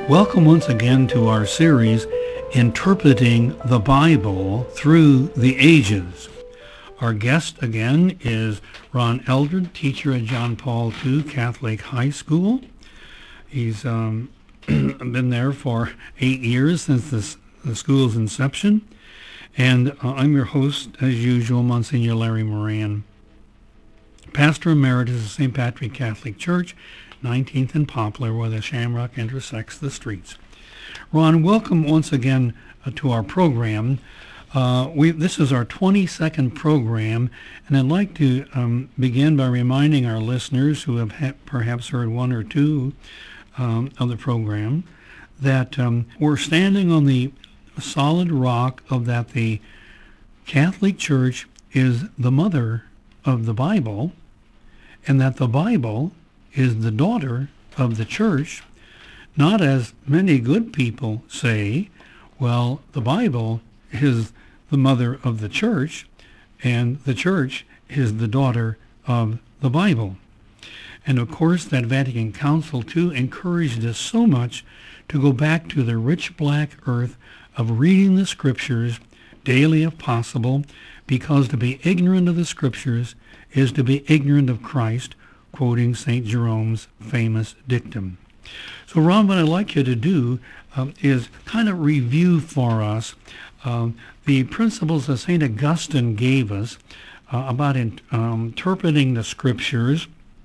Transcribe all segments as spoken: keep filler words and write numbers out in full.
Welcome once again to our series, Interpreting the Bible Through the Ages. Our guest again is Ron Eldred, teacher at John Paul the Second Catholic High School. He's um, been there for eight years since this, the school's inception. And uh, I'm your host, as usual, Monsignor Larry Moran, Pastor Emeritus of Saint Patrick Catholic Church, nineteenth and Poplar, where the Shamrock intersects the streets. Ron, welcome once again uh, to our program. Uh, we, this is our twenty-second program, and I'd like to um, begin by reminding our listeners who have ha- perhaps heard one or two um, of the program that um, we're standing on the solid rock of that the Catholic Church is the mother of the Bible, and that the Bible is the daughter of the church, not as many good people say, well, the Bible is the mother of the church, and the church is the daughter of the Bible. And of course, that Vatican Council, too, encouraged us so much to go back to the rich black earth of reading the Scriptures daily if possible, because to be ignorant of the Scriptures is to be ignorant of Christ, quoting Saint Jerome's famous dictum. So, Ron, what I'd like you to do um, is kind of review for us um, the principles that Saint Augustine gave us uh, about in, um, interpreting the Scriptures,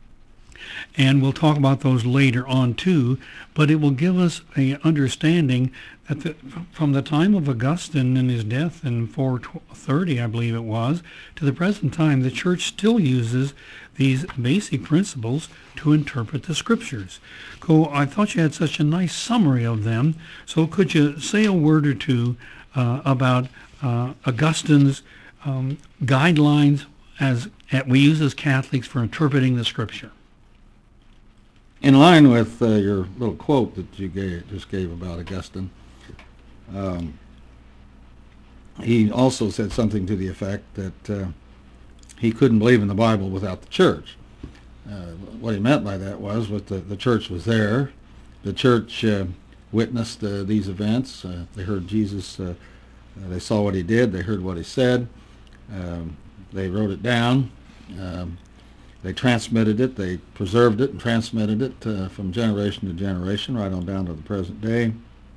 and we'll talk about those later on too, but it will give us an understanding that the, from the time of Augustine and his death in four thirty, I believe it was, to the present time, the Church still uses these basic principles to interpret the Scriptures. So I thought you had such a nice summary of them, so could you say a word or two uh, about uh, Augustine's um, guidelines as, as we use as Catholics for interpreting the Scripture? In line with uh, your little quote that you gave, just gave about Augustine, um, he also said something to the effect that uh, he couldn't believe in the Bible without the church. Uh, what he meant by that was that the, the church was there. The church uh, witnessed uh, these events. Uh, they heard Jesus. Uh, uh, they saw what he did. They heard what he said. Um, they wrote it down. Um, They transmitted it, they preserved it and transmitted it uh, from generation to generation, right on down to the present day.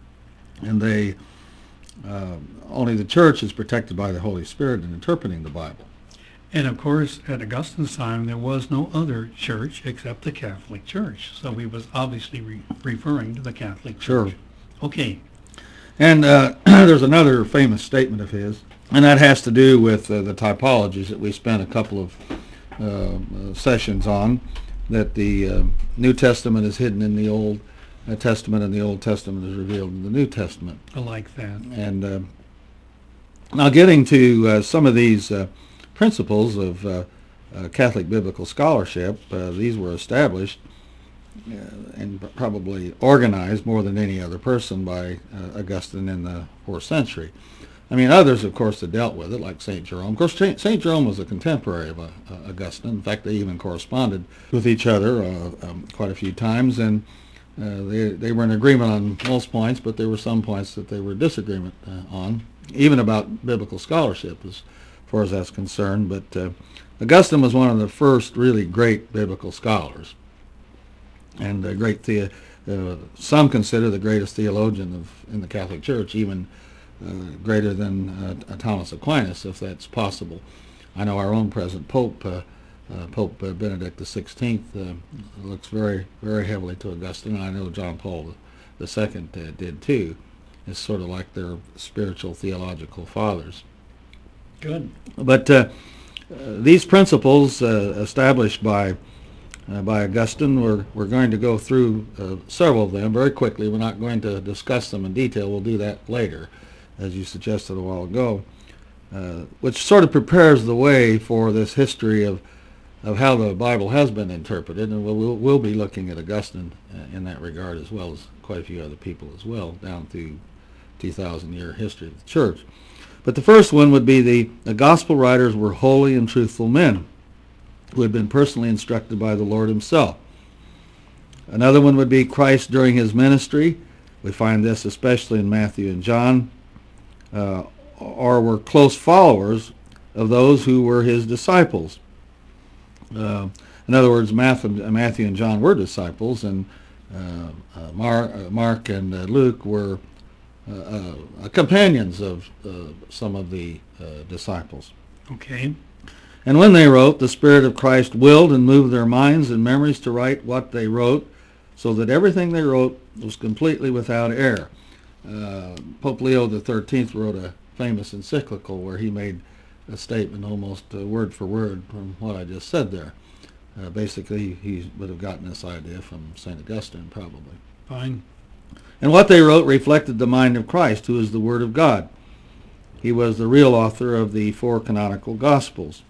And they, uh, only the church is protected by the Holy Spirit in interpreting the Bible. And of course, at Augustine's time, there was no other church except the Catholic Church. So he was obviously re- referring to the Catholic Church. Sure. Okay. And uh, there's another famous statement of his, and that has to do with uh, the typologies that we spent a couple of Uh, uh, sessions on, that the uh, New Testament is hidden in the Old uh, Testament and the Old Testament is revealed in the New Testament. I like that. And uh, now getting to uh, some of these uh, principles of uh, uh, Catholic biblical scholarship, uh, these were established uh, and probably organized more than any other person by uh, Augustine in the fourth century. I mean, others, of course, that dealt with it, like Saint Jerome. Of course, Saint Jerome was a contemporary of uh, Augustine. In fact, they even corresponded with each other uh, um, quite a few times, and uh, they, they were in agreement on most points, but there were some points that they were in disagreement uh, on, even about biblical scholarship, as far as that's concerned. But uh, Augustine was one of the first really great biblical scholars, and a great the uh, some consider the greatest theologian of in the Catholic Church, even Uh, greater than uh, Thomas Aquinas, if that's possible. I know our own present Pope, uh, uh, Pope uh, Benedict the sixteenth, uh, looks very, very heavily to Augustine. I know John Paul the Second uh, did too. It's sort of like their spiritual theological fathers. Good. But uh, uh, these principles uh, established by uh, by Augustine, we're, we're going to go through uh, several of them very quickly. We're not going to discuss them in detail. We'll do that later, as you suggested a while ago, uh, which sort of prepares the way for this history of of how the Bible has been interpreted, and we'll, we'll, we'll be looking at Augustine uh, in that regard, as well as quite a few other people as well, down through two thousand year history of the Church. But the first one would be the, the Gospel writers were holy and truthful men who had been personally instructed by the Lord himself. Another one would be Christ during his ministry We find this especially in Matthew and John, uh, or were close followers of those who were his disciples. Uh, in other words, Matthew and John were disciples, and uh, uh, Mark, uh, Mark and uh, Luke were uh, uh, companions of uh, some of the uh, disciples. Okay. And when they wrote, the Spirit of Christ willed and moved their minds and memories to write what they wrote, so that everything they wrote was completely without error. Uh, Pope Leo the thirteenth wrote a famous encyclical where he made a statement almost uh, word for word from what I just said there. Uh, basically, he would have gotten this idea from Saint Augustine, probably. Fine. And what they wrote reflected the mind of Christ, who is the Word of God. He was the real author of the four canonical Gospels.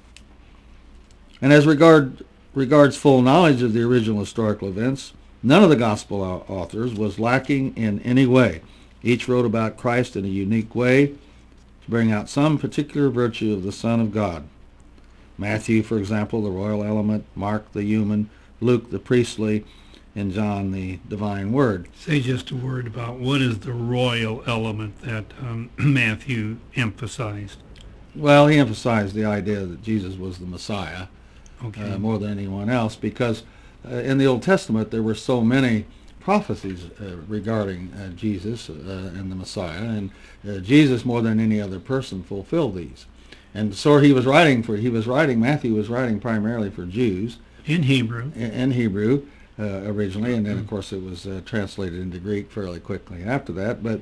And as regard, regards full knowledge of the original historical events, none of the Gospel authors was lacking in any way. Each wrote about Christ in a unique way to bring out some particular virtue of the Son of God. Matthew, for example, the royal element, Mark, the human, Luke, the priestly, and John, the divine word. Say just a word about what is the royal element that um, Matthew emphasized. Well, he emphasized the idea that Jesus was the Messiah Okay. uh, more than anyone else, because uh, in the Old Testament there were so many prophecies uh, regarding uh, Jesus uh, and the Messiah, and uh, Jesus more than any other person fulfilled these. And so he was writing for he was writing Matthew was writing primarily for Jews In Hebrew. in, in Hebrew uh, originally, and then of course it was uh, translated into Greek fairly quickly after that. But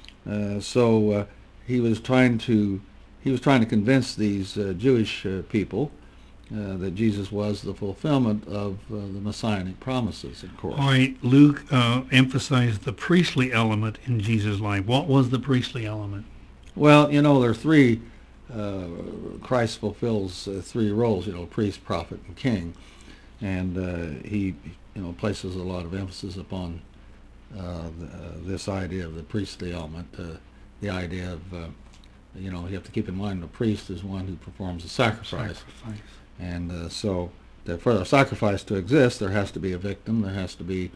uh, so uh, he was trying to he was trying to convince these uh, Jewish uh, people uh, that Jesus was the fulfillment of uh, the messianic promises, of course. All right, Luke uh, emphasized the priestly element in Jesus' life. What was the priestly element? Well, you know, there are three. Uh, Christ fulfills uh, three roles, you know, priest, prophet, and king, and uh, he, you know, places a lot of emphasis upon uh, the, uh, this idea of the priestly element, uh, the idea of, uh, you know, you have to keep in mind the priest is one who performs a sacrifice, Sacrifice. and uh, so that for a sacrifice to exist, there has to be a victim, there has to be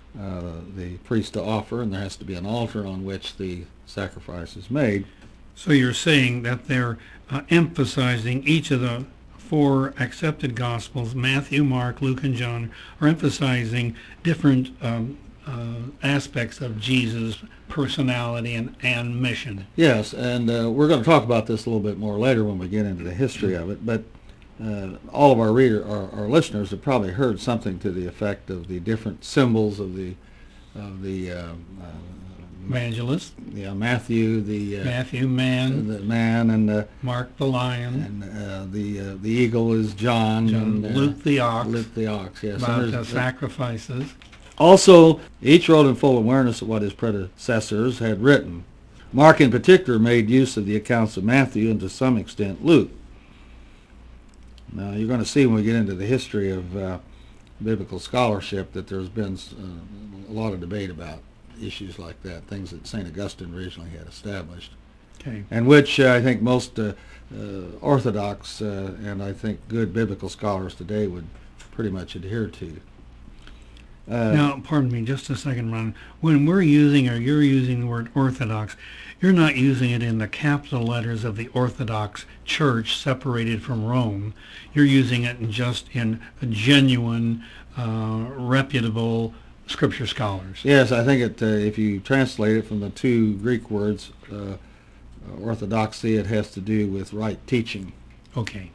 uh, the priest to offer, and there has to be an altar on which the sacrifice is made. So you're saying that they're uh, emphasizing each of the four accepted Gospels, Matthew, Mark, Luke, and John, are emphasizing different um, uh, aspects of Jesus' personality and, and mission. Yes, and uh, we're going to talk about this a little bit more later when we get into the history of it, but uh, all of our reader, our, our listeners have probably heard something to the effect of the different symbols of the of the uh, uh, Evangelist, yeah, Matthew, the uh, Matthew, man, the man, and uh, Mark the lion, and uh, the uh, the eagle is John, John, and, uh, Luke the ox, Luke the ox. Yes, about and the there's- sacrifices. Also, each wrote in full awareness of what his predecessors had written. Mark in particular made use of the accounts of Matthew and to some extent Luke. Now you're going to see when we get into the history of uh, biblical scholarship that there's been uh, a lot of debate about issues like that, things that Saint Augustine originally had established, Okay. and which uh, I think most uh, uh, Orthodox uh, and I think good biblical scholars today would pretty much adhere to. Uh, Now, pardon me, just a second, Ron. When we're using, or you're using the word Orthodox, you're not using it in the capital letters of the Orthodox Church separated from Rome. You're using it in just in a genuine, uh, reputable Scripture scholars. Yes, I think it. Uh, if you translate it from the two Greek words, uh, orthodoxy, it has to do with right teaching. Okay.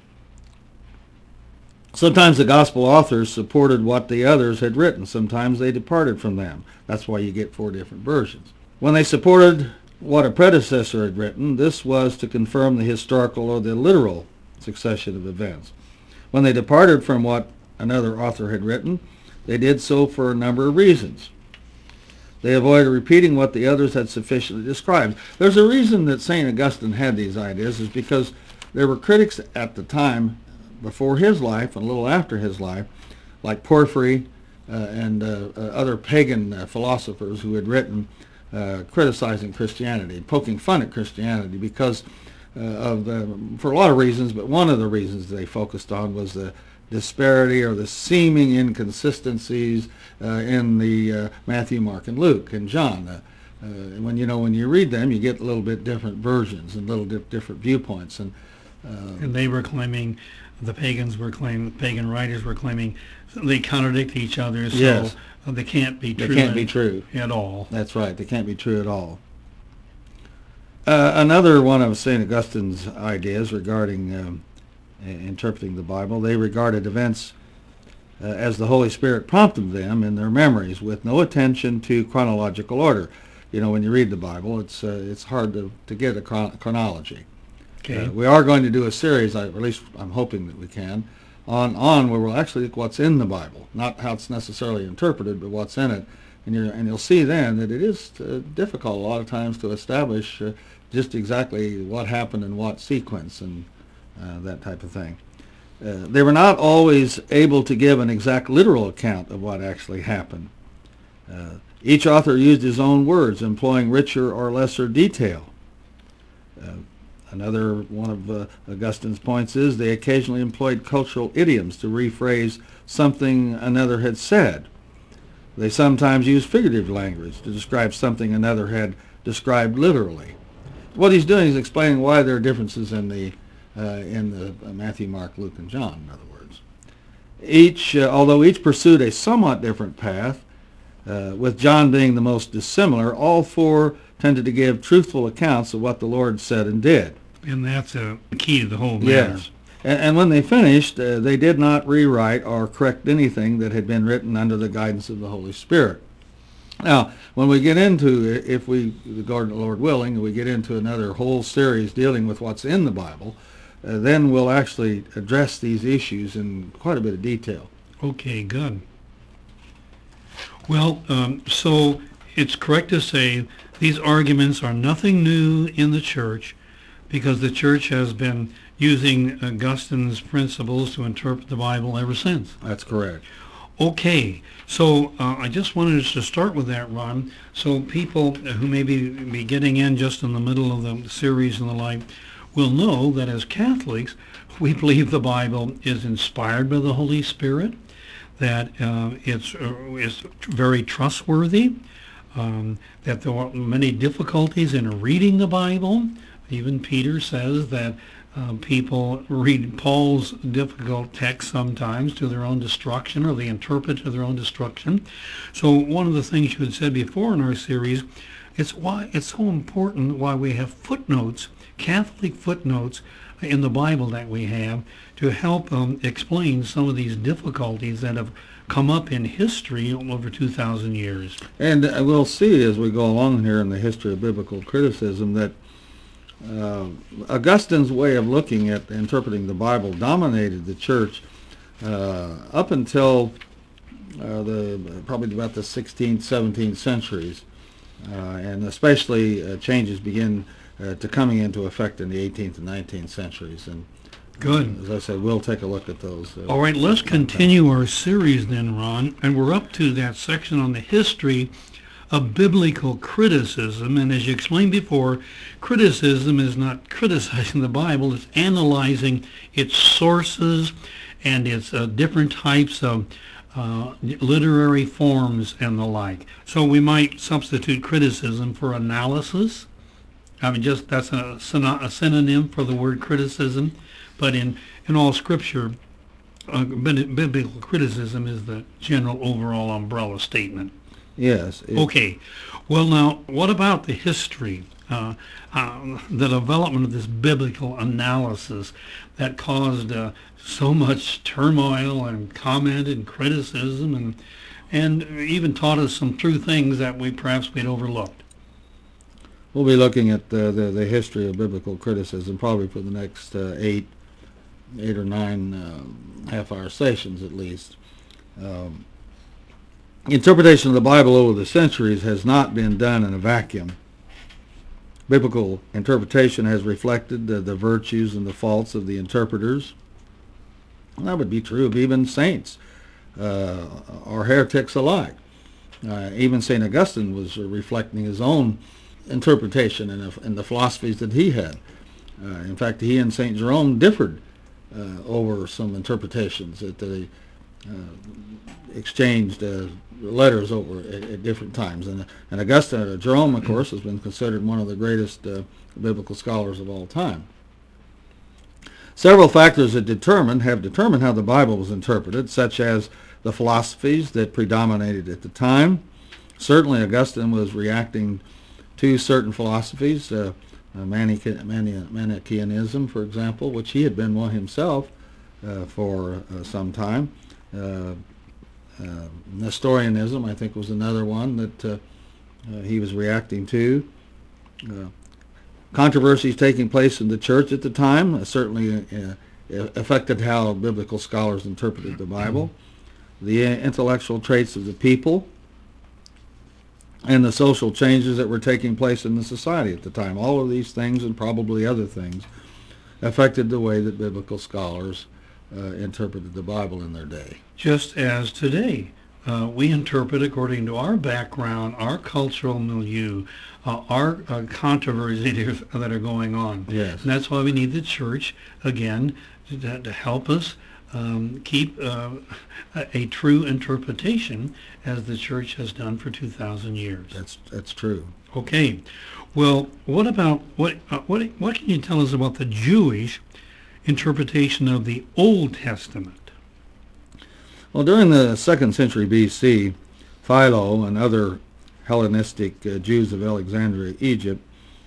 Sometimes the gospel authors supported what the others had written. Sometimes they departed from them. That's why you get four different versions. When they supported what a predecessor had written, this was to confirm the historical or the literal succession of events. When they departed from what another author had written, they did so for a number of reasons. They avoided repeating what the others had sufficiently described. There's a reason that Saint Augustine had these ideas, is because there were critics at the time, before his life and a little after his life, like Porphyry uh, and uh, uh, other pagan uh, philosophers who had written uh, criticizing Christianity, poking fun at Christianity because uh, of the, for a lot of reasons, but one of the reasons they focused on was the disparity or the seeming inconsistencies uh, in the uh, Matthew, Mark, and Luke and John. Uh, Uh, when you know when you read them, you get a little bit different versions and little di- different viewpoints, and uh, And they were claiming, the pagans were claiming, pagan writers were claiming they contradict each other, so Yes. they can't be they true can't be in- true. at all. That's right. They can't be true at all. Uh, another one of Saint Augustine's ideas regarding um, i- interpreting the Bible, they regarded events uh, as the Holy Spirit prompted them in their memories, with no attention to chronological order. You know, when you read the Bible, it's uh, it's hard to, to get a chron- chronology. Okay. Uh, we are going to do a series, I, at least I'm hoping that we can, on on where we'll actually look what's in the Bible, not how it's necessarily interpreted, but what's in it. And, you're, and you'll see then that it is uh, difficult a lot of times to establish uh, just exactly what happened in what sequence and uh, that type of thing. Uh, they were not always able to give an exact literal account of what actually happened. Uh, each author used his own words, employing richer or lesser detail. Uh, another one of uh, Augustine's points is they occasionally employed cultural idioms to rephrase something another had said. They sometimes used figurative language to describe something another had described literally. What he's doing is explaining why there are differences in the uh, in the uh, Matthew, Mark, Luke, and John, in other words. Each, uh, although each pursued a somewhat different path, uh, with John being the most dissimilar, all four tended to give truthful accounts of what the Lord said and did. And that's a key to the whole matter. Yes. And, and when they finished, uh, they did not rewrite or correct anything that had been written under the guidance of the Holy Spirit. Now, when we get into, if we, the Lord willing, we get into another whole series dealing with what's in the Bible, uh, then we'll actually address these issues in quite a bit of detail. Okay, good. Well, um, so it's correct to say these arguments are nothing new in the church, because the church has been using Augustine's principles to interpret the Bible ever since. That's correct. Okay, so uh, I just wanted us to start with that, Ron, so people who may be, be getting in just in the middle of the series and the like will know that as Catholics, we believe the Bible is inspired by the Holy Spirit, that uh, it's, uh, it's very trustworthy, um, that there are many difficulties in reading the Bible. Even Peter says that uh, people read Paul's difficult text sometimes to their own destruction, or they interpret to their own destruction. So one of the things you had said before in our series, it's why it's so important why we have footnotes, Catholic footnotes in the Bible that we have to help um, explain some of these difficulties that have come up in history over two thousand years. And uh, we'll see as we go along here in the history of biblical criticism that Uh, Augustine's way of looking at interpreting the Bible dominated the church uh, up until uh, the probably about the sixteenth, seventeenth centuries, uh, and especially uh, changes begin uh, to coming into effect in the eighteenth and nineteenth centuries. And Good. uh, as I said, we'll take a look at those. Uh, All right, let's continue our series then, Ron, and we're up to that section on the history of biblical criticism. And as you explained before, criticism is not criticizing the Bible, it's analyzing its sources and its uh, different types of uh, literary forms and the like. So we might substitute criticism for analysis. I mean, just that's a, syno- a synonym for the word criticism, but in, in all Scripture, uh, biblical criticism is the general overall umbrella statement. Yes. It, Okay. Well, now, what about the history, uh, uh, the development of this biblical analysis that caused uh, so much turmoil and comment and criticism, and and even taught us some true things that we perhaps we'd overlooked? We'll be looking at the, the, the history of biblical criticism probably for the next uh, eight, eight or nine uh, half-hour sessions at least. Um, Interpretation of the Bible over the centuries has not been done in a vacuum. Biblical interpretation has reflected the, the virtues and the faults of the interpreters. And that would be true of even saints uh, or heretics alike. Uh, even Saint Augustine was reflecting his own interpretation and the, and the philosophies that he had. Uh, in fact, he and Saint Jerome differed uh, over some interpretations that they uh, exchanged uh, letters over at, at different times. And, and Augustine, Jerome, of course, has been considered one of the greatest uh, biblical scholars of all time. Several factors that determined have determined how the Bible was interpreted, such as the philosophies that predominated at the time. Certainly, Augustine was reacting to certain philosophies, uh, uh, Manichae- Mani- Manichaeanism, for example, which he had been one himself uh, for uh, some time. Uh, uh, Nestorianism, I think, was another one that uh, uh, he was reacting to. Uh, controversies taking place in the church at the time uh, certainly uh, affected how biblical scholars interpreted the Bible. The intellectual traits of the people and the social changes that were taking place in the society at the time. All of these things, and probably other things, affected the way that biblical scholars uh, interpreted the Bible in their day. Just as today, uh, we interpret according to our background, our cultural milieu, uh, our uh, controversies that are going on. Yes. And that's why we need the church, again, to, to help us um, keep uh, a, a true interpretation, as the church has done for two thousand years. That's that's true. Okay. Well, what about, what, uh, what, what can you tell us about the Jewish interpretation of the Old Testament? Well, during the second century B C, Philo and other Hellenistic uh, Jews of Alexandria, Egypt,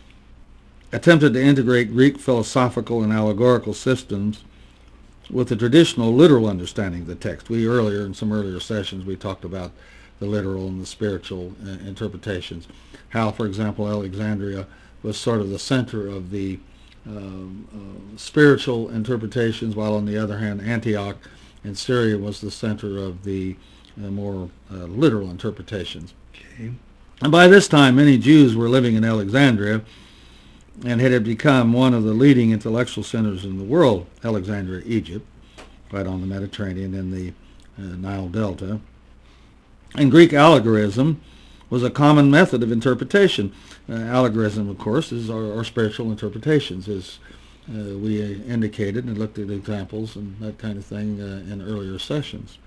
attempted to integrate Greek philosophical and allegorical systems with the traditional literal understanding of the text. We earlier, in some earlier sessions, we talked about the literal and the spiritual uh, interpretations. How, for example, Alexandria was sort of the center of the um, uh, spiritual interpretations, while on the other hand, Antioch in Syria was the center of the uh, more uh, literal interpretations. Okay. And by this time, many Jews were living in Alexandria, and it had become one of the leading intellectual centers in the world, Alexandria, Egypt, right on the Mediterranean in the uh, Nile Delta. And Greek allegorism was a common method of interpretation. Uh, allegorism, of course, is our, our spiritual interpretations, as uh, we uh, indicated and looked at examples and that kind of thing uh, in earlier sessions.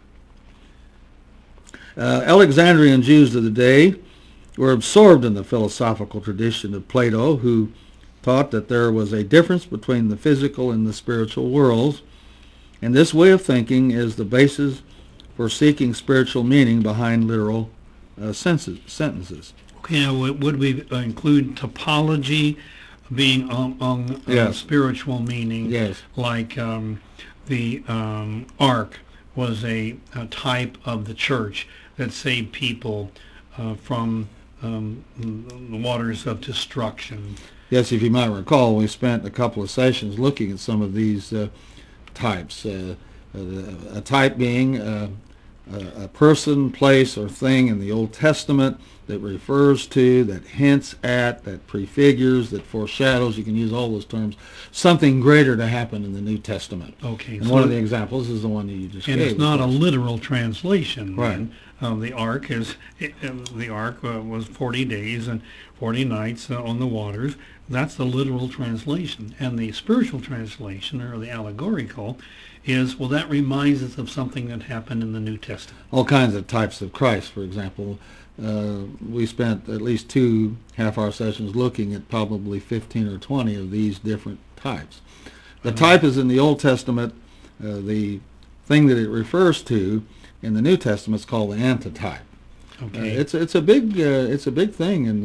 Uh, Alexandrian Jews of the day were absorbed in the philosophical tradition of Plato, who taught that there was a difference between the physical and the spiritual worlds, and this way of thinking is the basis for seeking spiritual meaning behind literal uh, senses, sentences. Okay, now would would we uh, include topology being on, on uh, Yes. spiritual meaning? Yes. Like um, the um, ark was a, a type of the church that saved people uh, from um, the waters of destruction. Yes, if you might recall, we spent a couple of sessions looking at some of these uh, types. Uh, uh, a type being uh, a, a person, place, or thing in the Old Testament that refers to, that hints at, that prefigures, that foreshadows, you can use all those terms, something greater to happen in the New Testament. Okay, And so one of the examples is the one that you just and gave. it's not a of course. literal translation. Right. Then. Uh, the ark is it, uh, the ark uh, was forty days and forty nights uh, on the waters. That's the literal translation, and the spiritual translation, or the allegorical, is, well, that reminds us of something that happened in the New Testament. All kinds of types of Christ, for example. Uh, we spent at least two half-hour sessions looking at probably fifteen or twenty of these different types. The Uh-huh. type is in the Old Testament. Uh, the thing that it refers to in the New Testament is called the antitype. Uh, Okay. it's it's a big uh, it's a big thing in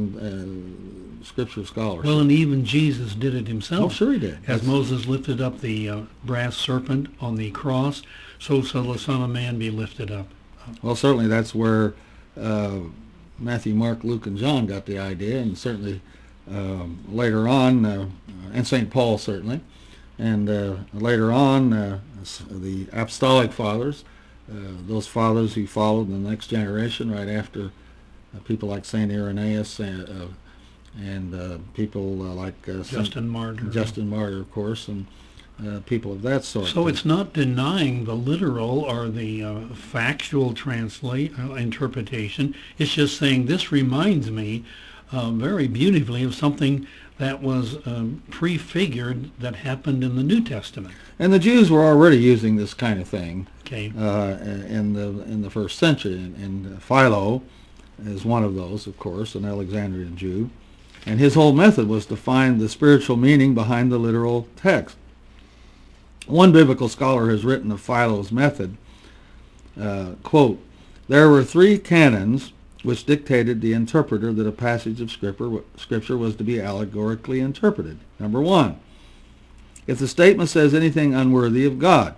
uh, scripture scholarship. Well, and even Jesus did it himself. Oh, sure he did. As That's- Moses lifted up the uh, brass serpent on the cross, so shall the Son of Man be lifted up. Well, certainly that's where uh, Matthew, Mark, Luke, and John got the idea, and certainly um, later on, uh, and Saint Paul certainly, and uh, later on, uh, the apostolic fathers, uh, those fathers who followed in the next generation right after uh, people like Saint Irenaeus uh, uh, and uh, people uh, like uh, Saint Justin Martyr. Justin Martyr, of course, and uh, people of that sort. So it's not denying the literal or the uh, factual translate uh, interpretation. It's just saying this reminds me uh, very beautifully of something that was um, prefigured that happened in the New Testament. And the Jews were already using this kind of thing Okay. uh, in the in the first century. And, and Philo is one of those, of course, an Alexandrian Jew. And his whole method was to find the spiritual meaning behind the literal text. One biblical scholar has written of Philo's method, uh, quote, "There were three canons which dictated the interpreter that a passage of scripture, scripture was to be allegorically interpreted. Number one, if the statement says anything unworthy of God.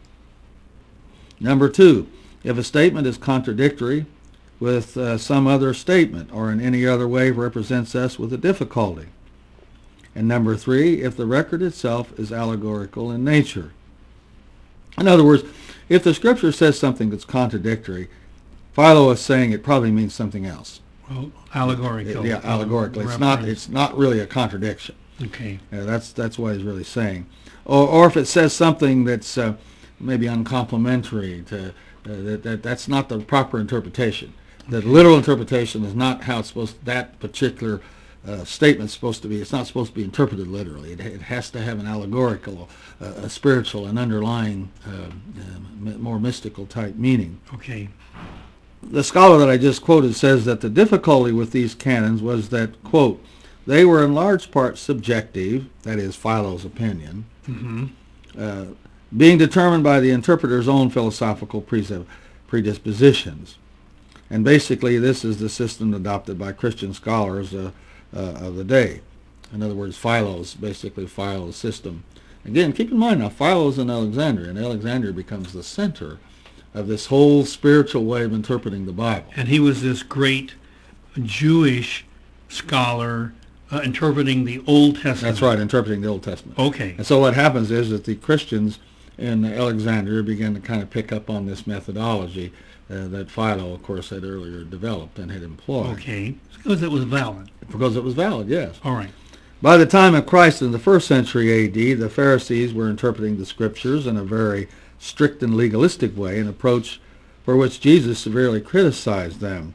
Number two, if a statement is contradictory with uh, some other statement or in any other way represents us with a difficulty. And number three, if the record itself is allegorical in nature." In other words, if the scripture says something that's contradictory, Philo is saying it probably means something else. Well, allegorical. Yeah, allegorical. It's not. It's not really a contradiction. Okay. Uh, that's that's what he's really saying. Or, or if it says something that's uh, maybe uncomplimentary, to uh, that, that that's not the proper interpretation. The literal interpretation is not how it's supposed. That particular uh, statement's supposed to be. It's not supposed to be interpreted literally. It, it has to have an allegorical, uh, a spiritual, an underlying, uh, uh, more mystical type meaning. Okay. The scholar that I just quoted says that the difficulty with these canons was that, quote, they were in large part subjective, that is, Philo's opinion, Mm-hmm. uh, being determined by the interpreter's own philosophical predispositions. And basically this is the system adopted by Christian scholars uh, uh, of the day. In other words, Philo's, basically Philo's system. Again, keep in mind now, Philo's in Alexandria, and Alexandria becomes the center of this whole spiritual way of interpreting the Bible. And he was this great Jewish scholar uh, interpreting the Old Testament. That's right, interpreting the Old Testament. Okay. And so what happens is that the Christians in Alexandria begin to kind of pick up on this methodology uh, that Philo, of course, had earlier developed and had employed. Okay. Because it was valid. Because it was valid, yes. All right. By the time of Christ in the first century A D, the Pharisees were interpreting the Scriptures in a very strict and legalistic way, an approach for which Jesus severely criticized them.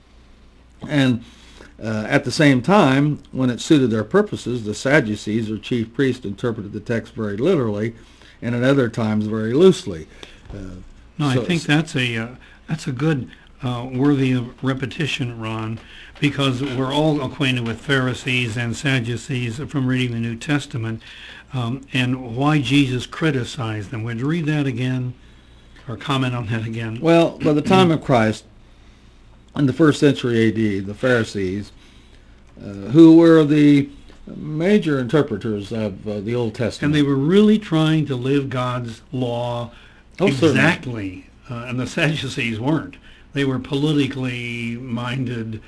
And uh, at the same time, when it suited their purposes, the Sadducees, or chief priests, interpreted the text very literally, and at other times very loosely. Uh, no, so I think that's a uh, that's a good uh, worthy of repetition, Ron, because we're all acquainted with Pharisees and Sadducees from reading the New Testament. Um, and why Jesus criticized them. Would you read that again, or comment on that again? Well, by the time of Christ, in the first century A D, the Pharisees, uh, who were the major interpreters of uh, the Old Testament. And they were really trying to live God's law oh, exactly, uh, and the Sadducees weren't. They were politically minded,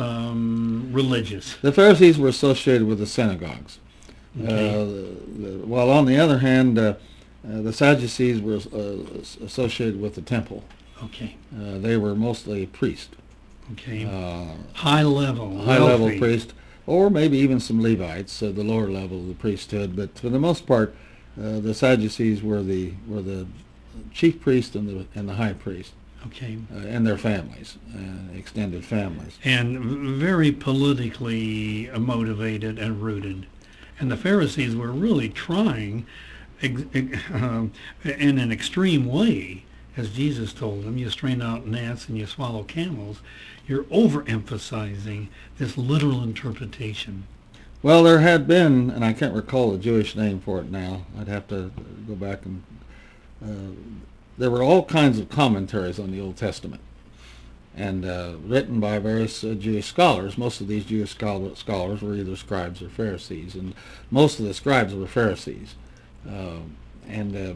um, religious. The Pharisees were associated with the synagogues. Okay. Uh, the, the, while on the other hand, uh, uh, the Sadducees were uh, associated with the temple. Okay. Uh, they were mostly priests. Okay. Uh, high level. high level wealthy. priest, or maybe even some Levites, uh, the lower level of the priesthood. But for the most part, uh, the Sadducees were the were the chief priest and the and the high priest. Okay. Uh, and their families, uh, extended families. And v- very politically motivated and rooted. And the Pharisees were really trying, ex- ex- um, in an extreme way, as Jesus told them, you strain out gnats and you swallow camels. You're overemphasizing this literal interpretation. Well, there had been, and I can't recall the Jewish name for it now. I'd have to go back and. Uh, there were all kinds of commentaries on the Old Testament, and uh, written by various uh, Jewish scholars. Most of these Jewish scholar, scholars were either scribes or Pharisees, and most of the scribes were Pharisees. Uh, and uh,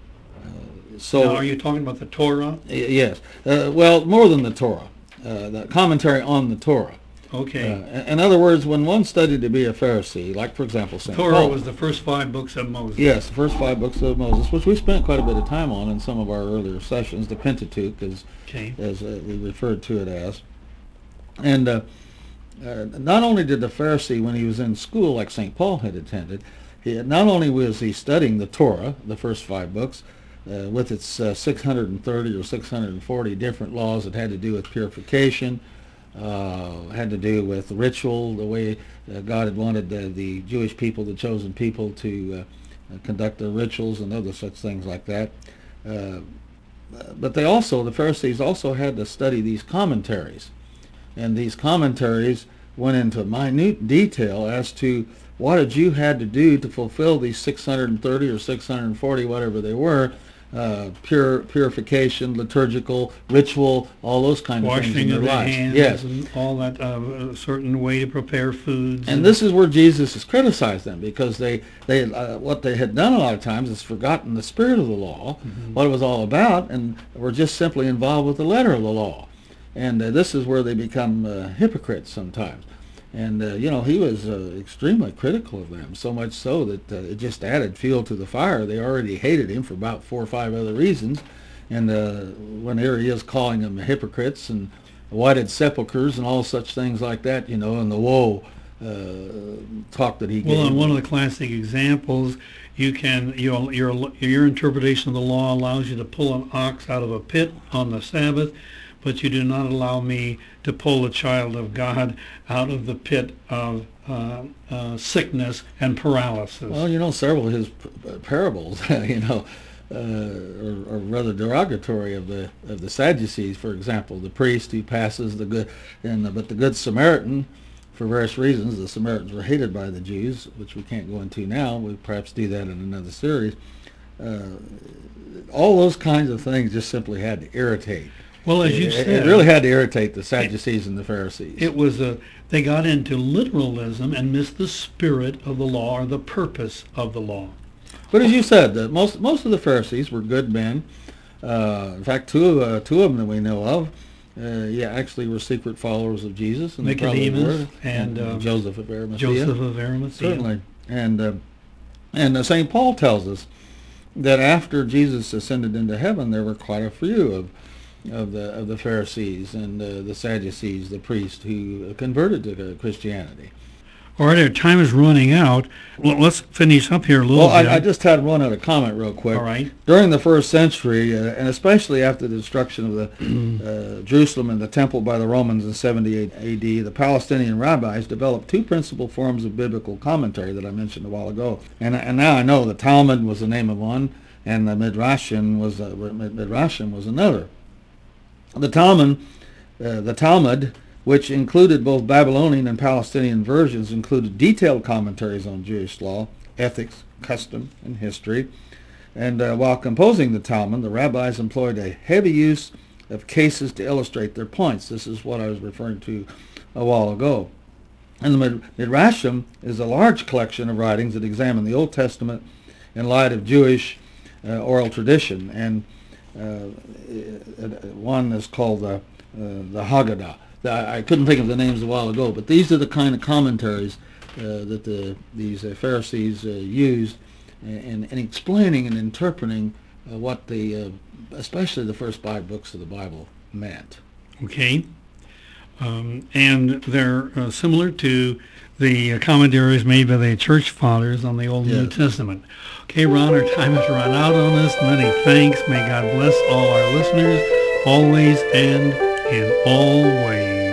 uh, so, Now, are you talking about the Torah? y- yes, uh, well, more than the Torah, uh, the commentary on the Torah. Okay. Uh, in other words, when one studied to be a Pharisee, like for example Saint Torah Paul, was the first five books of Moses. yes, the first five books of Moses, which we spent quite a bit of time on in some of our earlier sessions, the Pentateuch, as Okay. as uh, we referred to it as. And uh, uh, not only did the Pharisee, when he was in school, like Saint Paul had attended, he, not only was he studying the Torah, the first five books, uh, with its uh, six hundred thirty or six hundred forty different laws that had to do with purification, uh, had to do with ritual, the way uh, God had wanted the, the Jewish people, the chosen people, to uh, conduct their rituals and other such things like that. Uh, but they also, the Pharisees also had to study these commentaries. And these commentaries went into minute detail as to what a Jew had to do to fulfill these six hundred thirty or six hundred forty, whatever they were, uh, pure purification, liturgical, ritual, all those kind of things in Washing their of the lives. hands Yes. and all that, uh, a certain way to prepare foods. And this is where Jesus has criticized them, because they, they uh, what they had done a lot of times is forgotten the spirit of the law, Mhm. what it was all about, and were just simply involved with the letter of the law. And uh, this is where they become uh, hypocrites sometimes. And, uh, you know, he was uh, extremely critical of them, so much so that uh, it just added fuel to the fire. They already hated him for about four or five other reasons. And uh, when here he is calling them hypocrites and whited sepulchres and all such things like that, you know, and the woe uh, talk that he gave. Well, and one of the classic examples, you can, you know, your your interpretation of the law allows you to pull an ox out of a pit on the Sabbath, but you do not allow me to pull a child of God out of the pit of uh, uh, sickness and paralysis. Well, you know, several of his p- parables, you know, uh, are, are rather derogatory of the of the Sadducees. For example, the priest who passes the good, and the, but the Good Samaritan, for various reasons, the Samaritans were hated by the Jews, which we can't go into now. We'll perhaps do that in another series. Uh, all those kinds of things just simply had to irritate. Well, as you it, said, it really had to irritate the Sadducees and the Pharisees. It was a, they got into literalism and missed the spirit of the law or the purpose of the law. But as you said, uh, most most of the Pharisees were good men. Uh, in fact, two uh, two of them that we know of, uh, yeah, actually were secret followers of Jesus. And they probably Nicodemus were. and, and uh, Joseph of Arimathea. Joseph of Arimathea. Certainly. And uh, and uh, Saint Paul tells us that after Jesus ascended into heaven, there were quite a few of of the of the Pharisees and uh, the Sadducees, the priests, who converted to uh, Christianity. All right, our time is running out. Well, let's finish up here a little Well, bit. I, I just had one other comment real quick. All right. During the first century, uh, and especially after the destruction of the uh, Jerusalem and the temple by the Romans in seventy-eight A D, the Palestinian rabbis developed two principal forms of biblical commentary that I mentioned a while ago. And and now I know the Talmud was the name of one, and the Midrashim was uh, Midrashim was another. The Talmud, uh, the Talmud, which included both Babylonian and Palestinian versions, included detailed commentaries on Jewish law, ethics, custom, and history. And uh, while composing the Talmud, the rabbis employed a heavy use of cases to illustrate their points. This is what I was referring to a while ago. And the Midrashim is a large collection of writings that examine the Old Testament in light of Jewish uh, oral tradition. And uh, one is called the, uh, the Haggadah. I couldn't think of the names a while ago, but these are the kind of commentaries uh, that the, these uh, Pharisees uh, used in, in explaining and interpreting uh, what the, uh, especially the first five books of the Bible meant. Okay. Um, and they're uh, similar to the uh, commentaries made by the church fathers on the Old and New Yes. Testament. Okay, Ron, our time has run out on this. Many thanks. May God bless all our listeners, always and in all ways.